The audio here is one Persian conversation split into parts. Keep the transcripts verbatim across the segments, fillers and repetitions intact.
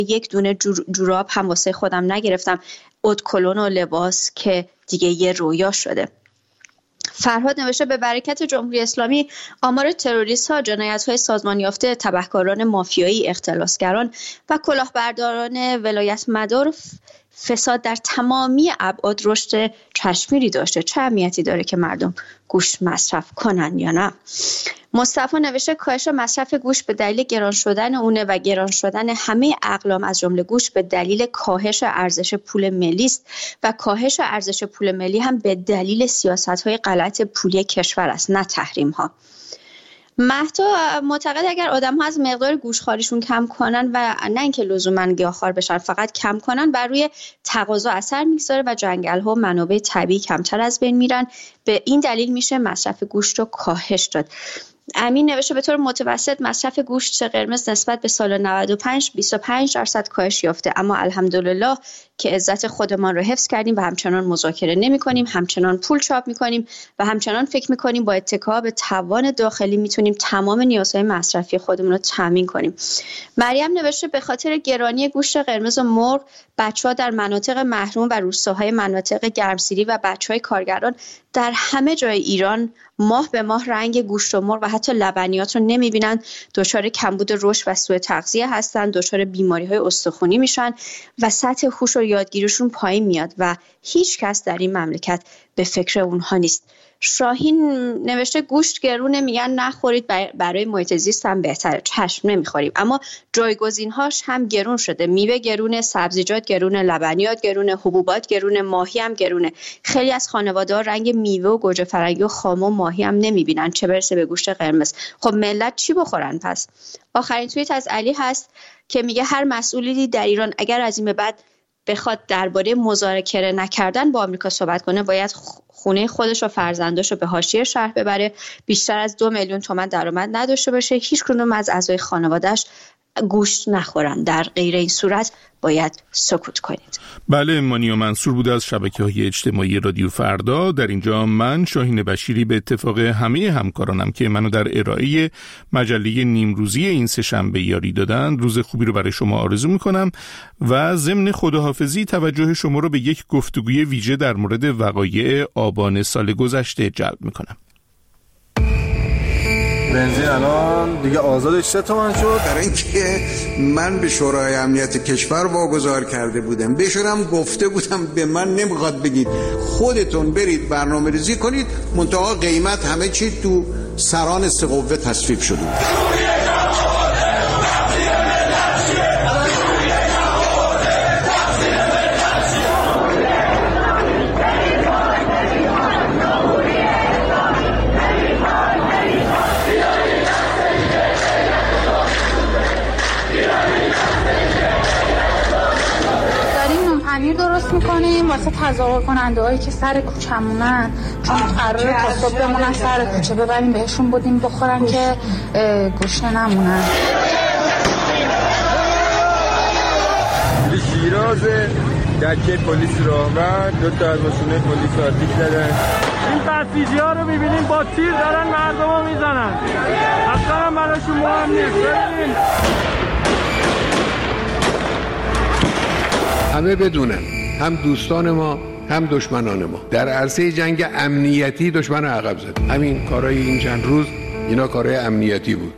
یک دونه جور، جوراب هم واسه خودم نگرفتم. اودکلون و لباس که دیگه یه رویا شده. فرهاد نوشته به برکت جمهوری اسلامی آمار تروریست ها، جنایت های سازمان یافته، تبهکاران مافیایی، اختلاسگران و کلاهبرداران ولایت مدار فساد در تمامی ابعاد رشد چشمگیری داشته. چه اهمیتی داره که مردم گوشت مصرف کنن یا نه؟ مصطفی نوشته کاهش مصرف گوشت به دلیل گران شدن اونه و گران شدن همه اقلام از جمله گوشت به دلیل کاهش ارزش پول ملی است و کاهش ارزش پول ملی هم به دلیل سیاست‌های غلط پولی کشور است، نه تحریم‌ها. مهتا معتقد اگر آدم‌ها از مقدار گوشتخواریشون کم کنن و نه اینکه لزوماً گیاهخوار بشن، فقط کم کنن، بر روی تقاضا اثر میگذاره و جنگل‌ها و منابع طبیعی کمتر از بین میرن. به این دلیل میشه مصرف گوشت رو کاهش داد. امین نوشته به طور متوسط مصرف گوشت قرمز نسبت به سال نود و پنج بیست و پنج درصد کاهش یافته، اما الحمدلله که عزت خودمان رو حفظ کردیم و همچنان مذاکره نمی کنیم، همچنان پول چاپ می کنیم و همچنان فکر می کنیم با اتکا به توان داخلی میتونیم تمام نیازهای مصرفی خودمون رو تامین کنیم. مریم نوشته به خاطر گرانی گوشت قرمز و مرغ، بچه‌ها در مناطق محروم و روستاهای مناطق گرمسیری و بچه‌های کارگران در همه جای ایران ماه به ماه رنگ گوشت و مرغ و حتی لبنیات رو نمیبینن، دچار کمبود رشد و سوء تغذیه هستن، دچار بیماری‌های استخوانی میشن و سطح هوش و یادگیریشون پایین میاد و هیچ کس در این مملکت به فکر اونها نیست. شاهین نوشته گوشت گرونه، میگن نخورید برای محیط زیست هم بهتره. چشم نمیخوریم، اما جایگزین‌هاش هم گرون شده. میوه گرونه، سبزیجات گرونه، لبنیات گرونه، حبوبات گرونه، ماهی هم گرونه. خیلی از خانواده‌ها رنگ میوه و گوجه فرنگی و خام و ماهی هم نمیبینن، چه برسه به گوشت قرمز. خب ملت چی بخورن پس؟ آخرین توییت از علی هست که میگه هر مسئولی در ایران اگر از این به بعد بخواد درباره مذاکره نکردن با آمریکا صحبت کنه، باید خونه خودش و فرزنداشو به حاشیه شهر ببره، بیشتر از دو میلیون تومان درآمد نداشته باشه، هیچ کدوم از اعضای خانواده‌اش گوشت نخورن. در غیر این صورت باید سکوت کنید. بله، مانیا منصور بود از شبکه‌های اجتماعی رادیو فردا. در اینجا من شاهین بشیری به اتفاق همه همکارانم که منو در ارائه مجله نیمروزی این سه شنبه یاری دادن، روز خوبی رو برای شما آرزو میکنم و ضمن خداحافظی توجه شما رو به یک گفتگوی ویژه در مورد وقایع آبان سال گذشته جلب میکنم. بنزین الان دیگه آزادش سه تومن شد. برای اینکه من به شورای امنیت کشور واگذار کرده بودم، بهشونم گفته بودم به من نمیخواد بگید، خودتون برید برنامه ریزی کنید، منتها قیمت همه چی تو سران سه قوه تصویب شده. درست میکنیم واسه تظاهر کننده هایی که سر کوچمونن، چون قراره تا صبح بمونن سر کوچه، ببریم بهشون بودیم بخورن که گوشه نمونن. شیراز دکه پلیس راهور دو تا از ماشینای پلیس آتیش زدن. این بسیجی ها رو میبینیم با تیر دارن مردم رو میزنن، اصلا هم براشون مهم نیست. ببینیم همه بدونن، هم دوستان ما هم دشمنان ما در عرصه جنگ امنیتی دشمن عقب زد. همین کارهای این چند روز اینا کارهای امنیتی بود.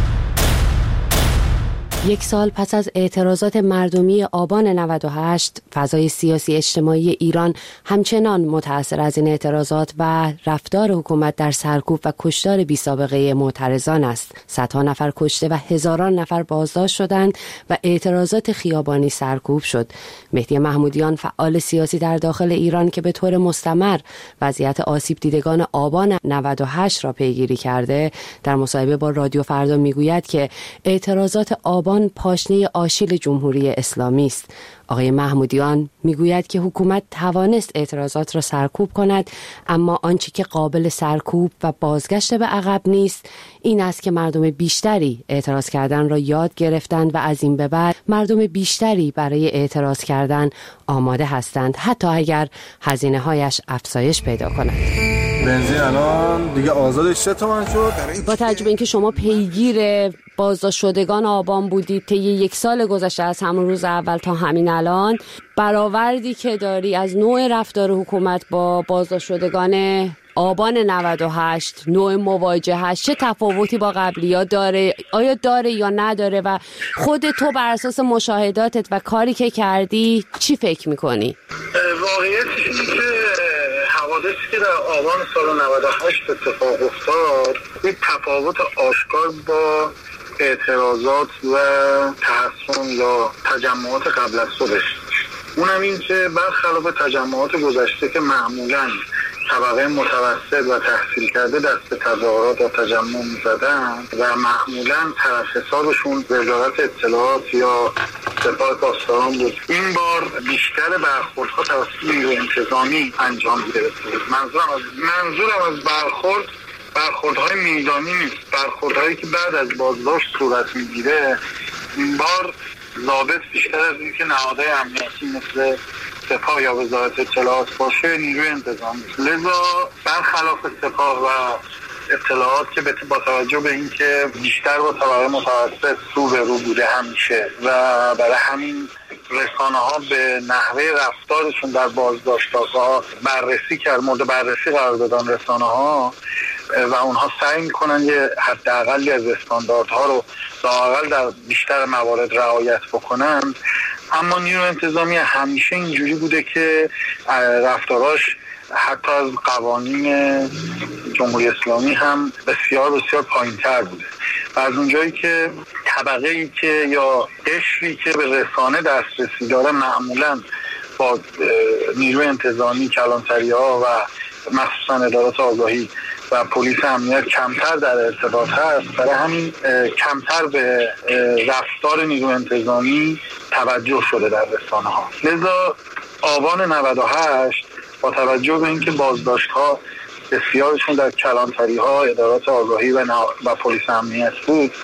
یک سال پس از اعتراضات مردمی آبان نود و هشت، فضای سیاسی اجتماعی ایران همچنان متأثر از این اعتراضات و رفتار حکومت در سرکوب و کشتار بی سابقه معترضان است. صدها نفر کشته و هزاران نفر بازداشت شدند و اعتراضات خیابانی سرکوب شد. مهدی محمودیان، فعال سیاسی در داخل ایران که به طور مستمر وضعیت آسیب دیدگان آبان نود و هشت را پیگیری کرده، در مصاحبه با رادیو فردا میگوید که اعتراضات آبان پاشنه آشیل جمهوری اسلامی است. آقای محمودیان میگوید که حکومت توانست اعتراضات را سرکوب کند، اما آنچه که قابل سرکوب و بازگشت به عقب نیست این است که مردم بیشتری اعتراض کردن را یاد گرفتند و از این به بعد مردم بیشتری برای اعتراض کردن آماده هستند، حتی اگر هزینه هایش افزایش پیدا کند. بنزین الان دیگه آزادش سه تومن شد. با توجه به اینکه شما پیگیر بازداشت شدگان آبان بودید طی یک سال گذشته از همون روز اول تا همین الان، برآوردی که داری از نوع رفتار حکومت با بازداشت شدگان آبان نود و هشت، نوع مواجهش چه تفاوتی با قبلی‌ها داره؟ آیا داره یا نداره؟ و خود تو بر اساس مشاهداتت و کاری که کردی چی فکر میکنی؟ واقعیت اینه که حوادثی که در آبان سال نود و هشت اتفاق افتاد یک تفاوت آشکار با اعتراضات و تحصن یا تجمعات قبل از خودش. اونم این که برخلاف تجمعات گذشته که معمولاً طبقه متوسط و تحصیل کرده دست به تظاهرات و تجمع می‌زدن و معمولاً طرف حسابشون وزارت اطلاعات یا سپاه پاسداران بود، این بار بیشتر برخوردها توسط نیروی انتظامی انجام گرفته بود. منظورم از منظورم از برخورد برخوردهای میدانی نیست، برخوردهایی که بعد از بازداشت صورت میگیره. این بار ضابط بیشتر از این که نهادهای امنیتی مثل سپاه یا وزارت اطلاعات باشه، نیروی انتظامی. لذا برخلاف سپاه و اطلاعات که با توجه به اینکه بیشتر با طبقه متوسط رو به رو بوده همیشه و برای همین رسانه ها به نحوه رفتارشون در بازداشت‌ها بررسی کرد، مورد بررسی قرار دادن رسانه ها و اونها سعی میکنن یه حداقلی از استانداردها رو لااقل در بیشتر موارد رعایت بکنن. اما نیروی انتظامی همیشه اینجوری بوده که رفتاراش حتی از قوانین جمهوری اسلامی هم بسیار بسیار پایین‌تر بوده و از اونجایی که طبقه‌ای که یا قشری که به رسانه دسترسی داره معمولاً با نیروی انتظامی، کلانتری‌ها و مخصوصاً ادارات آگاهی و پلیس امنیت کمتر در ارتباط هست، برای همین کمتر به رفتار نیروی انتظامی توجه شده در رسانه ها. لذا آبان نود و هشت با توجه به اینکه بازداشت ها بسیارشون در کلانتری ها، ادارات آگاهی و, و پلیس امنیت بود،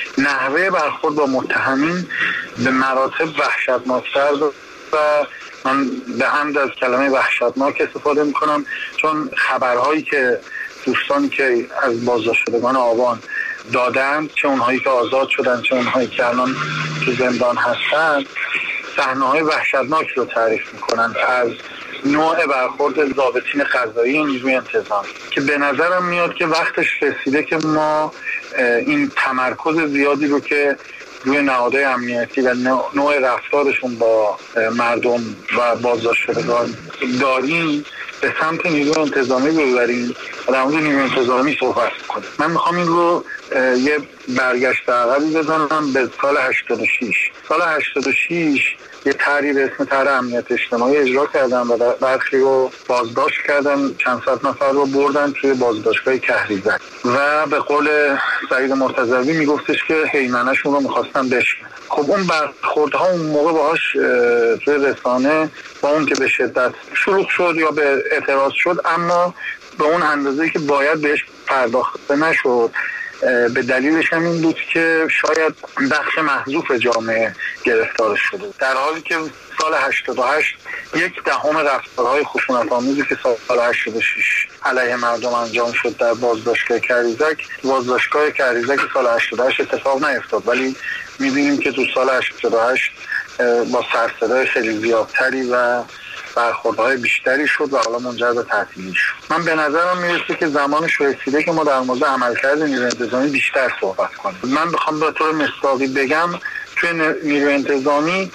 نحوه برخورد با متهمین به مراتب وحشتناکتر و من به حمد از کلمه وحشتناک استفاده میکنم، چون خبرهایی که دوستانی که از بازداشت شدگان آبان دادن، چه اونهایی که آزاد شدن چه اونهایی که الان تو زندان هستن، صحنه‌های وحشتناک رو تعریف میکنن از نوع برخورد ضابطین قضایی نیروی انتظامی که به نظرم میاد که وقتش رسیده که ما این تمرکز زیادی رو که روی نهادهای امنیتی و نوع رفتارشون با مردم و بازداشت شدگان داریم به سمت نیروی انتظامی ببریم و در مورد نیروی انتظامی صحبت کنیم. من میخوام این رو یه برگشت عقبی بزنم به سال هشتاد و شش. سال هشتاد و شش یه طرحی به اسم طرح امنیت اجتماعی اجرا کردن و برخی رو بازداشت کردن، چند صد نفر رو بردن توی بازداشتگاه کهریزک و به قول سعید مرتضوی میگفتش که هیمنه‌شون رو میخواستن بشکنن. خب اون برخوردها اون موقع باهاش توی رسانه با اون که به شدت شروع شد یا به اعتراض شد، اما به اون اندازه‌ای که باید بهش پرداخته نشد. به دلیلش هم این بود که شاید بخش محذوف جامعه گرفتار شده، در حالی که سال هشتاد و هشت یک دهم رفتارهای خشونت‌آمیزی که سال هشتاد و شش علیه مردم انجام شد در بازداشتگاه کهریزک، بازداشتگاه کهریزک سال هشتاد و هشت اتفاق نیفتاد، ولی می‌بینیم که تو سال هشتاد و هشت با سرصدای خیلی زیادتری و برخوردهای بیشتری شد و حالا منجر به تعطیلی شد. من به نظرم میرسه که زمانش رسیده که ما در مورد عملکرد نیروی انتظامی بیشتر صحبت کنیم. من بخوام به طور مثالی بگم، توی نیروی انتظامی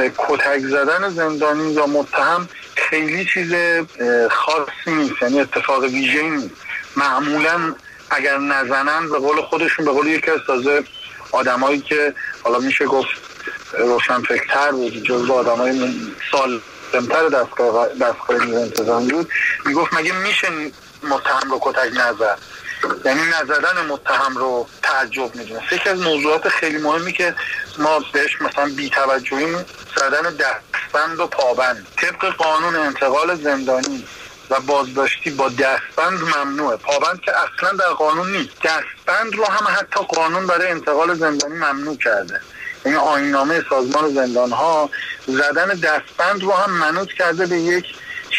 کتک زدن زندانی یا متهم خیلی چیز خاصی نیست، یعنی اتفاق ویژه‌ای نیست. معمولا اگر نزنن به قول خودشون، به قول یکی از تازه آدمایی که حالا میشه گفت روشنفکرتر بود، جزو آدمای سال دمتر دستگاه دستگاه نیروی انتظامی بود، میگفت مگه میشه متهم رو کتک نزد؟ یعنی نزدن متهم رو تعجب میدونه. یکی از موضوعات خیلی مهمی که ما بهش مثلا بی‌توجهیم زدن دستبند و پابند. طبق قانون انتقال زندانی و بازداشتی با دستبند ممنوعه، پابند که اصلا در قانون نیست. دستبند رو هم حتی قانون برای انتقال زندانی ممنوع کرده، یعنی آیین‌نامه سازمان زندان‌ها زدن دستبند رو هم منوط کرده به یک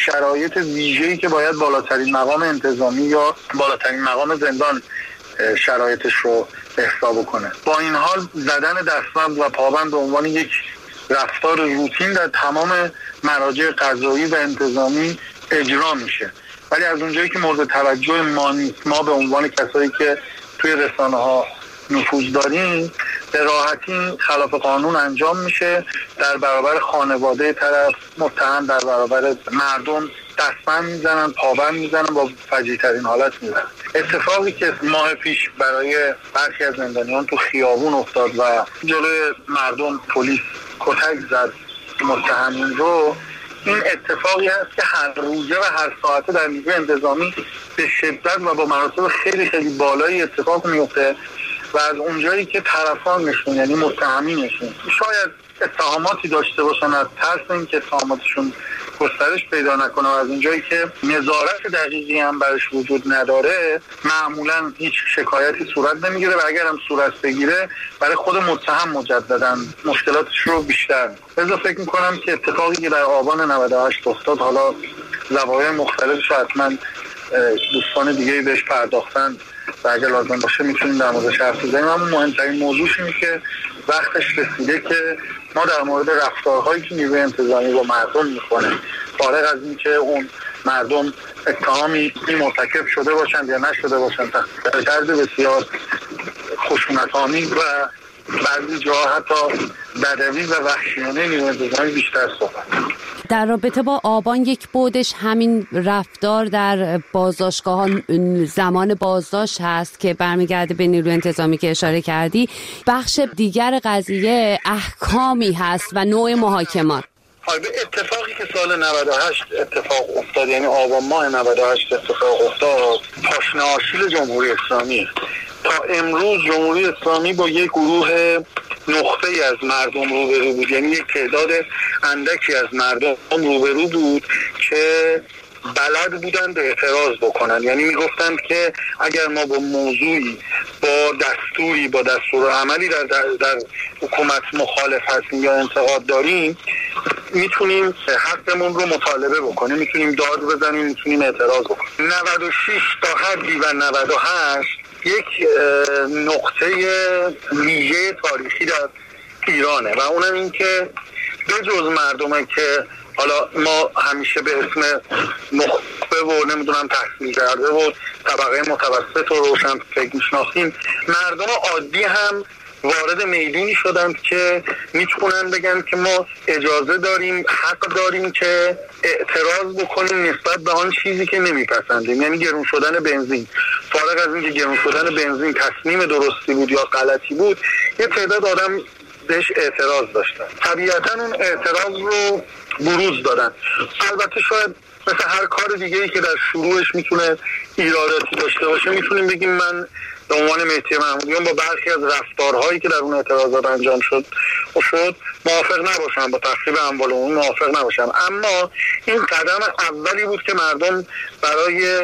شرایط ویژه‌ای که باید بالاترین مقام انتظامی یا بالاترین مقام زندان شرایطش رو حساب کنه. با این حال زدن دستبند و پابند به عنوان یک رفتار روتین در تمام مراجع قضایی و انتظامی اجرا میشه، ولی از اونجایی که مورد توجه ما نیست، ما به عنوان کسایی که توی رسانه ها نفوذ داریم به راحتی خلاف قانون انجام میشه، در برابر خانواده طرف متهم، در برابر مردم دستبند میزنن، پابند میزنن، با فجیع ترین حالت میزنن. اتفاقی که ماه پیش برای برخی از زندانیان تو خیابون افتاد و جلوی مردم پلیس کتک زد متهمین رو، این اتفاقی هست که هر روزه و هر ساعته در نیروی انتظامی به شدت و با مراتب خیلی خیلی بالایی اتفاق میفته و از اونجایی که طرفانشون یعنی متهمینشون شاید اتهاماتی داشته باشن، از ترس اینکه اتهاماتشون گسترش پیدا نکنه و از اونجایی که نظارت دقیقی هم برش وجود نداره، معمولا هیچ شکایتی صورت نمیگیره و اگر هم صورت بگیره برای خود متهم مجددا مشکلاتش رو بیشتر میکنه. لذا فکر میکنم که اتفاقی که در آبان نود و هشت افتاد، حالا زوایای مختلفش حتما دوستان دیگه بهش پرداختن و اگر لازم باشه میتونیم در موردش حرف بزنیم، اما مهمترین موضوعش اینه که وقتش رسیده که ما در مورد رفتارهایی که نیروی انتظامی با مردم میکنه، فارغ از اینکه اون مردم اتهامی مرتکب شده باشند یا نشده باشند، تحت بسیار خشونت‌آمیز و بعضی جاها حتی بدوی و وحشیانه نیروی انتظامی بیشتر صحبت. در رابطه با آبان یک بودش همین رفتار در بازداشتگاه‌ها، زمان بازداشت هست که برمیگرده به نیروی انتظامی که اشاره کردی. بخش دیگر قضیه احکامی هست و نوع محاکمات. اتفاقی که سال نود و هشت اتفاق افتاد، یعنی آبان ماه نود و هشت اتفاق افتاد، پاشنه آشیل جمهوری اسلامی. تا امروز جمهوری اسلامی با یک گروه نخبه‌ای از مردم روبرو بود، یعنی یک تعداد اندکی از مردم روبرو بود که بلد بودن به اعتراض بکنن. یعنی میگفتند که اگر ما با موضوعی، با دستوری، با دستور عملی در, در, در حکومت مخالف هستیم یا انتقاد داریم، میتونیم حقمون رو مطالبه بکنیم، میتونیم داد بزنیم، میتونیم اعتراض بکنیم. نود و شش تا حدی و نود و هشت یک نقطه ویژه تاریخی در ایرانه و اونم این که به جز مردمه که حالا ما همیشه به اسم نخبه و نمیدونم تحصیل کرده و طبقه متوسط و روشن فکر میشناسیم، مردم عادی هم وارد میدونی شدند که میتونن بگن که ما اجازه داریم، حق داریم که اعتراض بکنیم نسبت به آن چیزی که نمیپسندیم، یعنی گرون شدن بنزین. فارغ از اینکه گرون شدن بنزین تصمیم درستی بود یا غلطی بود، یه تعداد آدم بهش اعتراض داشتن. طبیعتا اون اعتراض رو بروز دادن. البته شاید مثل هر کار دیگه‌ای که در شروعش میتونه ایراداتی داشته باشه، میتونیم بگیم من به عنوان مهدی محمودیان با برخی از رفتارهایی که در اون اعتراضات انجام شد و شد موافق نباشم، با تخریب اموال عمومی موافق نباشم، اما این قدم اولی بود که مردم برای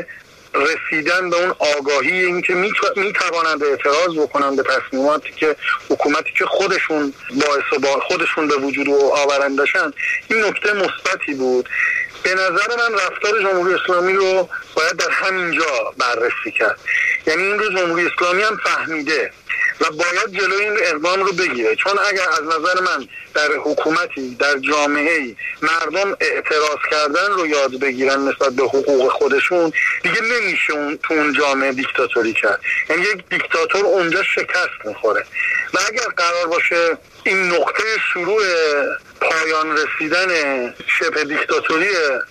رسیدن به اون آگاهی این که میتوانند اعتراض بکنند به تصمیماتی که حکومتی که خودشون باعث و با خودشون به وجود آورندشن، این نکته مثبتی بود. به نظر من رفتار جمهوری اسلامی رو باید در همین جا بررسی کرد. یعنی این رو جمهوری اسلامی هم فهمیده و باید جلوی این اقدام رو بگیره، چون اگر از نظر من در حکومتی، در جامعه‌ای مردم اعتراض کردن رو یاد بگیرن نسبت به حقوق خودشون، دیگه نمیشه اون تو اون جامعه دیکتاتوری کرد. یعنی یک دیکتاتور اونجا شکست میخوره و اگر قرار باشه این نقطه شروع پایان رسیدن شبه دیکتاتوری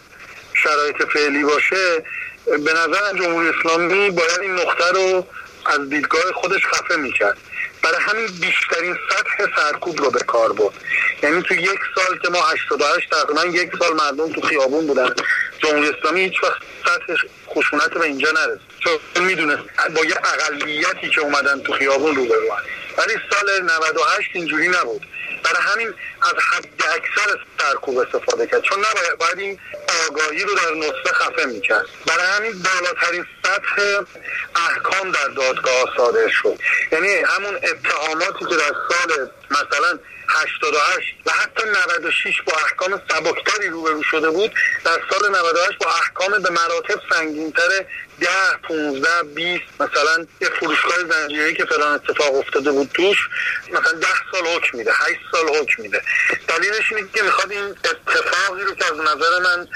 شرایط فعلی باشه، به نظر جمهوری اسلامی باید این نقطه رو از دیدگاه خودش خفه میکرد. برای همین بیشترین سطح سرکوب رو به کار برد. یعنی تو یک سال که ما هشتاد و هشت تقریبا یک سال مردم تو خیابون بودن، جمهوری اسلامی هیچ وقت سطح خشونت به اینجا نرسید، چون میدونست با یه اقلیتی که اومدن تو خیابون رو بروند. ولی سال نود و هشت اینجوری نبود. برای همین از حد اکثر سرکوب استفاده کرد، چون نباید باید این آگاهی رو در نطفه خفه میکرد. برای همین بالاترین سطح احکام در دادگاه صادر شد. یعنی همون اتهاماتی که در سال مثلا هشتاد و هشت و حتی نود و شش با احکام سبکتری روبرو شده بود، در سال نود و هشت با احکام به مراتب سنگین‌تر ده، پانزده، بیست، مثلا یه فروشگاه زنجیره‌ای که فلان اتفاق افتاده بود توش مثلا ده سال حکم میده، هشت سال حکم میده. دلیلش اینه که میخواد این اتفاقی رو که از نظر من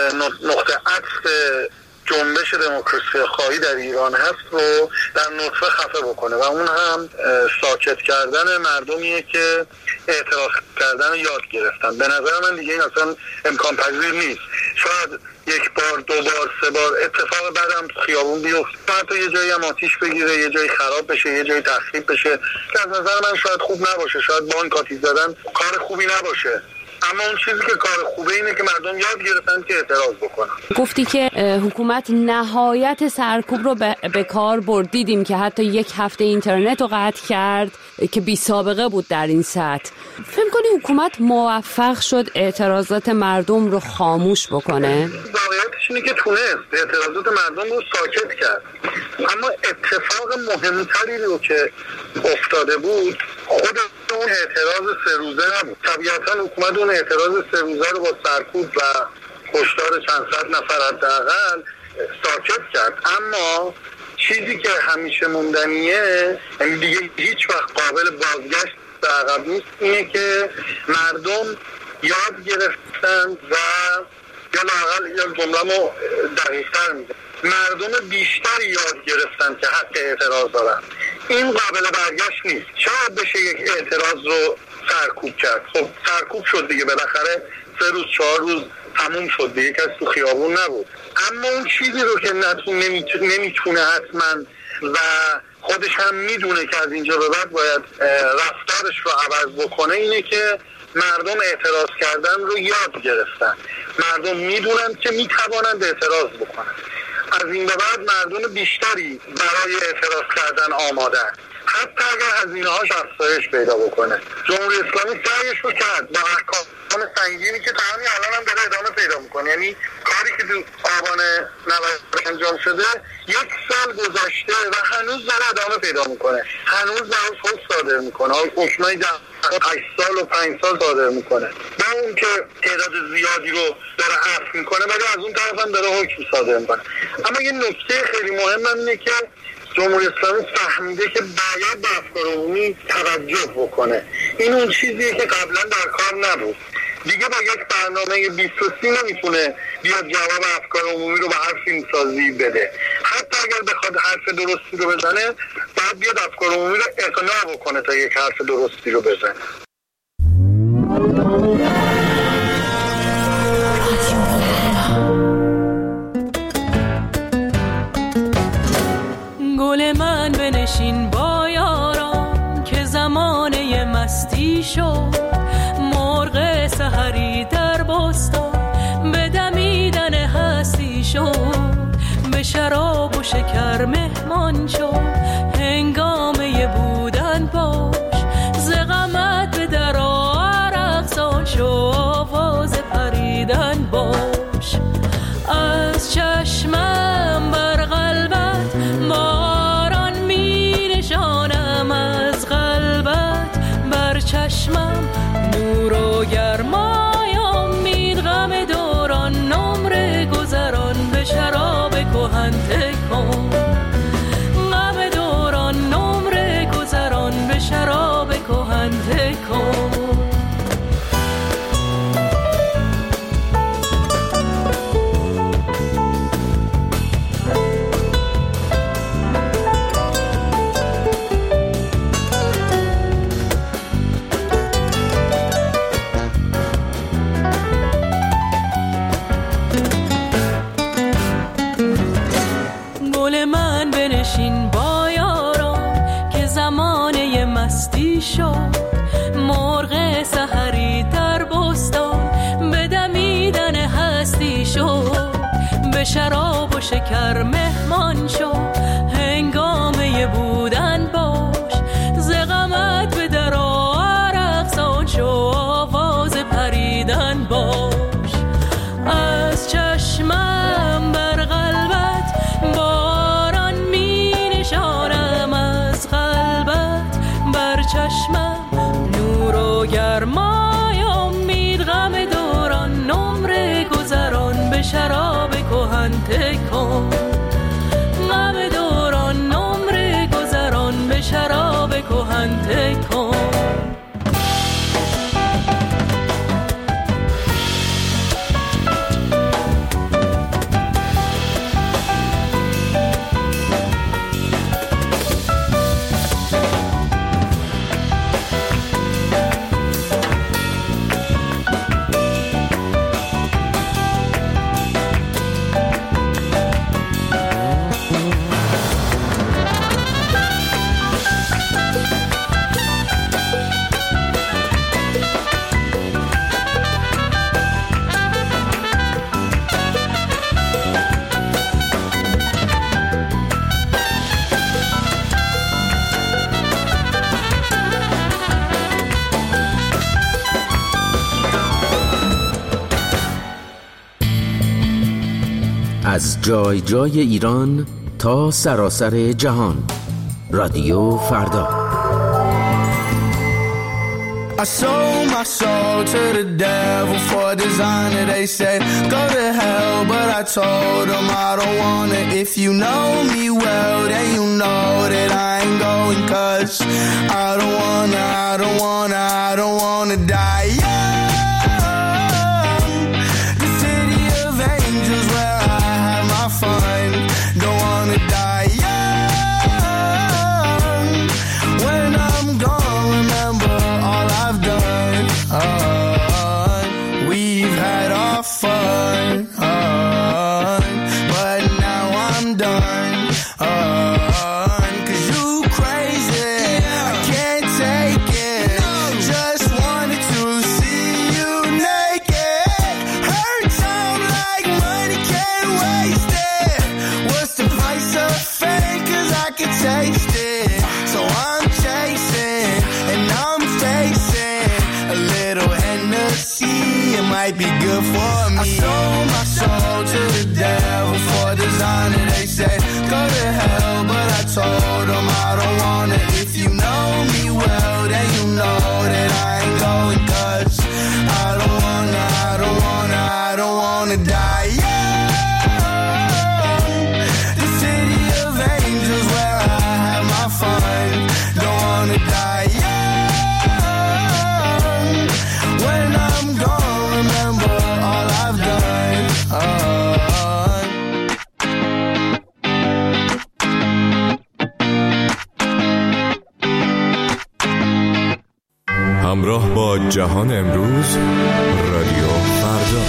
نقطه عطف جنبش دموکراسی خواهی در ایران هست رو در نطفه خفه بکنه و اون هم ساکت کردن مردمیه که اعتراض کردن رو یاد گرفتن. به نظر من دیگه این اصلا امکان پذیر نیست. شاید یک بار، دو بار، سه بار اتفاق بعدم خیابون بیفته، حتی یه جایی هم آتیش بگیره، یه جایی خراب بشه، یه جایی تخریب بشه که از نظر من شاید خوب نباشه، شاید بانک آتیش زدن کار خوبی نباشه، اما اون چیزی که کار خوبه اینه که مردم یاد گرفتن که اعتراض بکنن. گفتی که حکومت نهایت سرکوب رو به, به کار برد. دیدیم که حتی یک هفته اینترنت رو قطع کرد که بی سابقه بود در این سطح. فکر کنی حکومت موفق شد اعتراضات مردم رو خاموش بکنه؟ واقعیتش اینه که تونست اعتراضات مردم رو ساکت کرد، اما اتفاق مهمتری رو که افتاده بود خود اون اعتراض سه روزه نبود. طبیعتا حکومت اون اعتراض سه روزه رو با سرکوب و کشتار چند صد نفر حداقل ساکت کرد، اما چیزی که همیشه موندنیه، یعنی دیگه هیچ وقت قابل بازگشت به عقب نیست، اینه که مردم یاد گرفتن و یا لااقل یا جمله‌مو دقیق‌تر میگم، مردم بیشتری یاد گرفتن که حق اعتراض دارن. این قابل برگشت نیست. شاید بشه یک اعتراض رو سرکوب کرد، خب سرکوب شد دیگه، بالاخره سه روز چهار روز تموم شد دیگه، کسی تو خیابون نبود. اما اون چیزی رو که نمیتونه نمیتونه حتما و خودش هم میدونه که از اینجا به بعد باید رفتارش رو عوض بکنه، اینه که مردم اعتراض کردن رو یاد گرفتن. مردم میدونن که میتوانند اعتراض بکنن. از این به بعد مردم بیشتری برای اعتراض کردن آمادن، حتی اگر هزینه‌هاش افزایش پیدا بکنه. جمهوری اسلامی سعیش رو کرد با احکام سنگینی که تا همین الان هم داره ادامه پیدا میکنه. یعنی کاری که تو آبان نود انجام شده یک سال گذشته و هنوز داره ادامه پیدا میکنه، هنوز داره حکم صادر میکنه، حکمای هشت سال و پنج سال صادر میکنه، با اون که تعداد زیادی رو داره عفو میکنه ولی از اون طرف هم داره حکم صادر میکنه. اما یه نکته خیلی مهم هم اینه که جمهوری اسلامی فهمیده که باید به افکار عمومی توجه بکنه. این اون چیزیه که قبلا در کار نبود. دیگه با یک برنامه بیست و سی نمیتونه بیاد جواب افکار عمومی رو به هر فیلمسازی بده. حتی اگر بخواد حرف درستی رو بزنه باید بیاد افکار عمومی رو اقناع بکنه تا یک حرف درستی رو بزنه. گل من بنشین با یاران که زمانه مستی شد، مرغ سحری در بستان به دمیدن هستی شد، به شراب و شکر مهمان شد، هنگامه بودن باش، ز غمت به در عرق شو، آواز پریدن باش، از چشمم بر قلبت باران می نشانم، از قلبت بر چشمم نور و گرمای امید، غم دوران نمره گذران به شراب کهن تکن، غم دوران نمره گذران به شراب کهن تکن. بنشین با یاران که زمانه مستی شد، مرغ سحری در بستان به دمیدن هستی شد، به شراب و شکر مهمان شد، هنگامه بودن باش، ز غمت به در عرق سان شو، آواز پریدن باش، از چشمم بر قلبت باران می نشانم، از قلبت بر چشمم نور و گر من تکن. از جای جای ایران تا سراسر جهان. رادیو فردا. I sold my soul to the devil for a designer. They said go to hell, but I told them I don't want it. If you know me well, then you know that I ain't going, cause I don't wanna, I don't wanna, I don't wanna die young. The city of angels where I have my fun. Don't wanna die young. When I'm gone, remember all I've done. Uh, we've had our fun, uh, but now I'm done. Uh, cause you crazy, I can't take it. Just wanted to see you naked. Hurt sound like money, can't waste it. What's the price of fame? Cause I can taste it. So I'm chasing and I'm facing a little Hennessy. It might be good for me. I sold my soul to the devil for designer. They said go to hell, but I told them I don't want it. If you know me well, then you know that I ain't going, cause I don't wanna, I don't wanna, I don't wanna die young. The city of angels where I have my fun. Don't wanna die young. When I'm gone, remember all I've done. Uh, همراه با جهان امروز، رادیو فردا.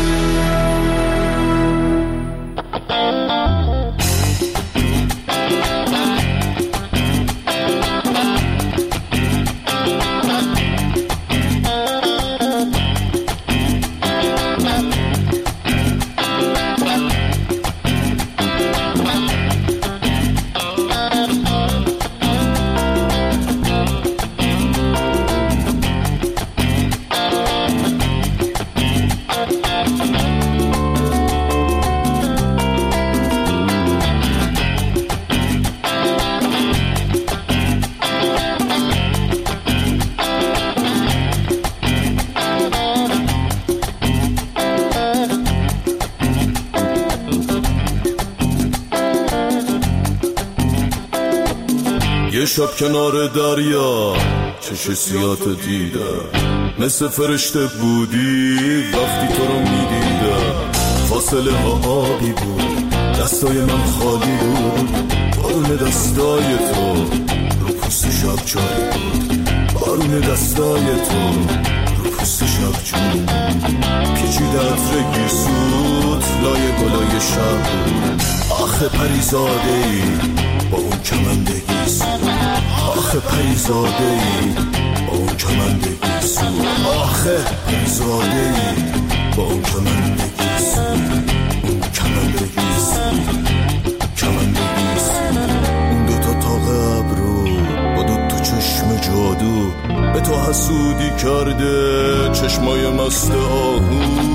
یه شب کنار دریا چش سیات دیدم، مثل فرشته بودی وقتی تو رو میدیدم. فاصله ها آبی بود، دستای من خالی بود، بارون دستای تو رو پوست شب چای بود، بارون دستای تو رو پوست شب چای. پیچیده عطر گیسوت لای گلای شب بود. آخه پریزاده ای با اون کمندگی سود، آخه پریزاده ای با اون کمندگی سود، آخه پریزاده ای با اون کمندگی سود، اون کمندگی سود، کمندگی سود. اون دوتا تاق ابرو با دوتا چشم جادو به تو حسودی کرده، چشمای مست آهو.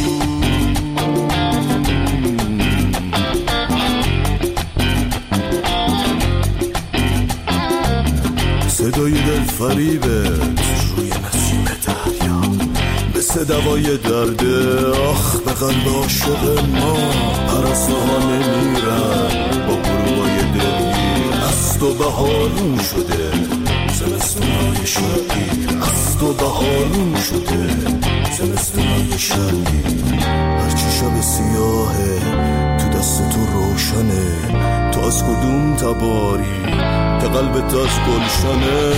صدای دل فریبت روی نسیم دریا مثل دوای درده. آخ به قلب عاشق ما پرسته ها نمیرن، با گروهای دلگیر از تو بهارون شده زمستونای شبی از تو بهارون شده، زمستونای شبی هرچی شب سیاهه تو دست تو روشنه، تو از کدوم تباری که قلبت از گلشنه.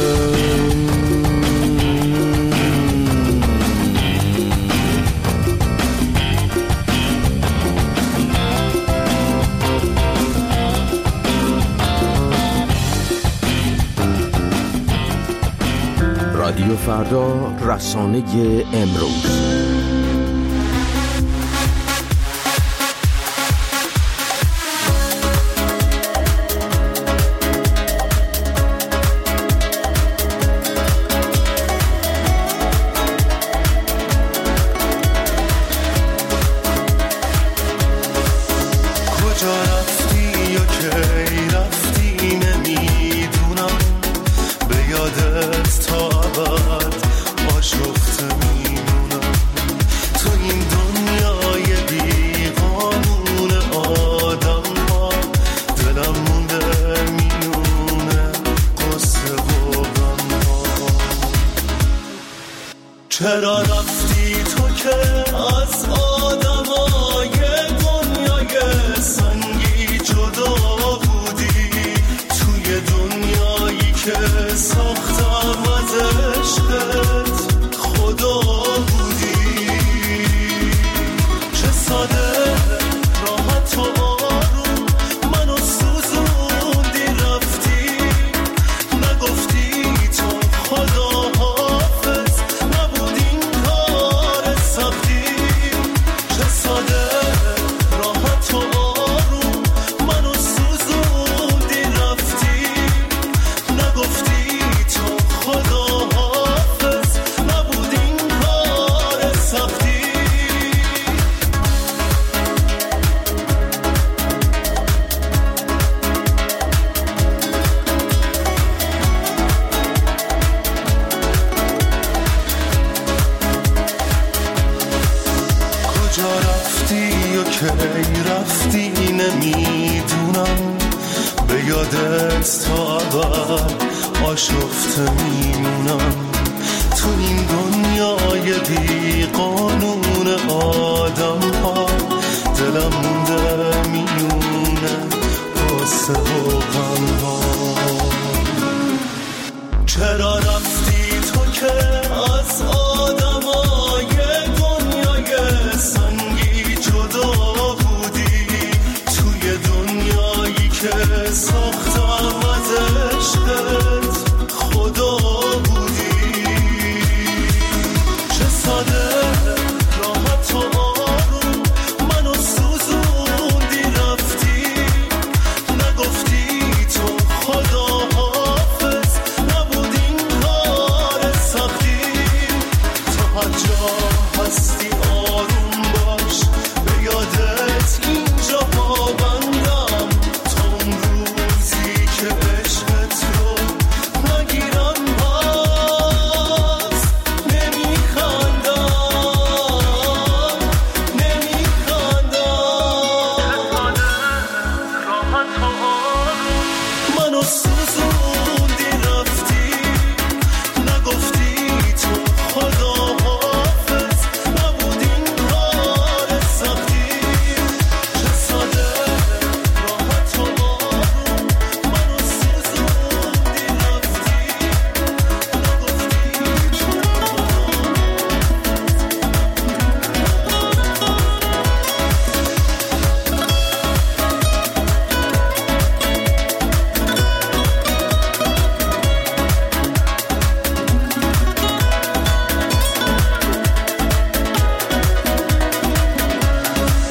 رادیو فردا، رسانه امروز. چرا رفتی تو که از آدمای دنیای سنگی جدا بودی، توی دنیایی که ساختم از عشقت خدا بودی. چه ساده راحت و آروم منو سوزوندی رفتی، نگفتی تو خدا کی رفتی نمیدونم، به یادت تا ابد آشفته میمونم. تو این دنیای بی قانون آدم ها دلم مونده میونه قصه و غم ها. چرا رفتی تو که از آدمای دنیای سنگی جدا که ساختم از عشقت خدا بودی. چه ساده راحت و آروم منو سوزوندی رفتی، نگفتی تو خدا حافظ، نبود این کار سختی. تو هر جا هستی آروم باش، به یادت اینجا پابندم.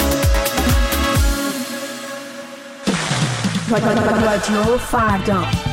رادیو فردا.